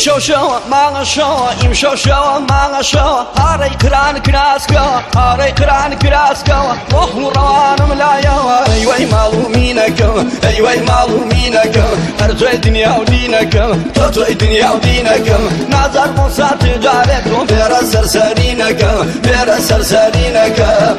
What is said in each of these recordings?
ئیمشەو شەوە ماڵە شەوە ئیمشەو شەوە ماڵە شەوە هارەی کران کراسکەوە هارەی کران کراسکەوە بۆ هوڕەوانم لایەوە ئەیوەی ماڵ و مینەکەم ئەیوەی ماڵ و مینەکەم هەر توێی دنیا و دینەکەم تۆ توێی دنیا و دینەکەم نازار بۆ ساتی جارێک تۆ بێرە سەرسەرینەکەم بێرە سەرسەرینەکەم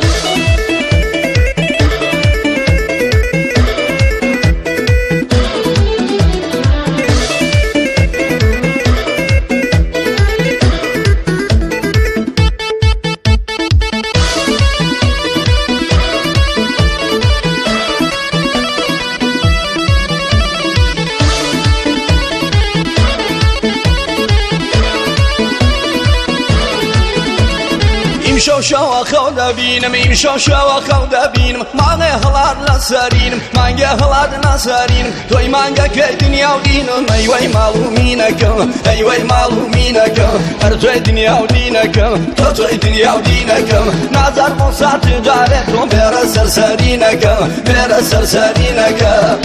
ئیمشەو شەوە خەو دەبینم ئیمشەو شەوە خەو دەبینم مانگێ هەڵات لەسەرینم مانگێ هەڵات لەسەرینم تۆی مانگەکەی دنیا و دینم ئەیوەی ماڵ و مینەکەم ئەیوەی ماڵ و مینەکەم هەر توێی دنیا و دینەکەم تۆ توێی دنیا و دینەکەم نازار بۆ ساتی جارێک تۆ بێرە سەرسەرینەکەم بێرە سەرسەرینەکەم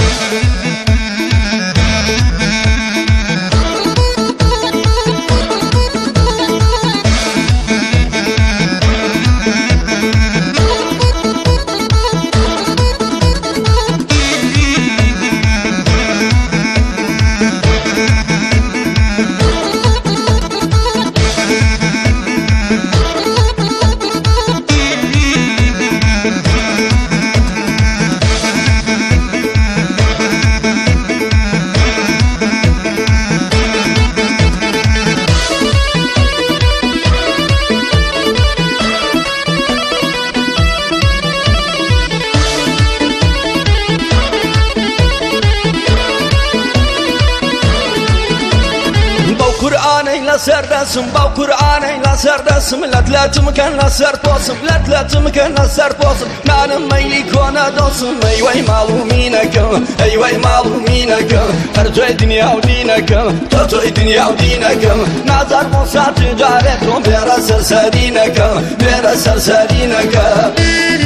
قورآنەی لەسەر دەسم باو قورآنەی لەسەر دەسم لەتلەتم کەن لەسەر پۆسم لەتلەتم کەن لەسەر پۆسم نانم مەیلی کۆنە دۆسم ئەیوەی ماڵ و مینەکەم ئەیوەی ماڵ و مینەکەم هەر توێی دنیا و دینەکەم تۆ توێی دنیا و دینەکەم نازار بۆ ساتی جارێک تۆ بێرە سەرسەرینەکەم بێرە سەرسەرینەکەم